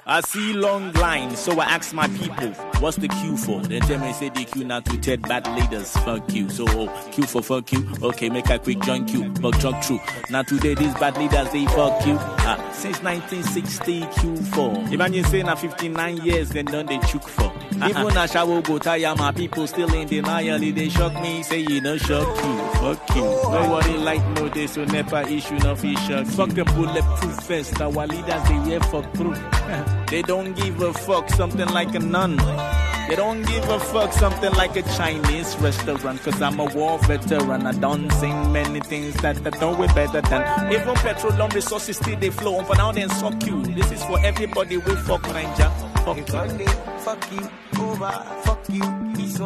I see long lines, so I ask my people, what's the queue for? Then tell me, say the queue now to tell bad leaders, fuck you. So, queue for fuck you. Okay, make a quick join queue, but talk true. Now today, these bad leaders, they fuck you. Since 1960, queue for. Imagine saying now 59 years, then done they choke for. Even a shower go tire, my people still in denial. They shock me, say you know shock you, fuck you. Nobody like no this, so never issue no fish shock. Fuck the bulletproof vest, our leaders they wear fuck through. They don't give a fuck, something like a nun. They don't give a fuck, something like a Chinese restaurant. Cause I'm a war veteran, I done sing many things that I know way better than. Even petroleum resources still they flow on, but now then suck you. This is for everybody, we fuck Ranger. Fuck you. Fuck you, over, fuck you.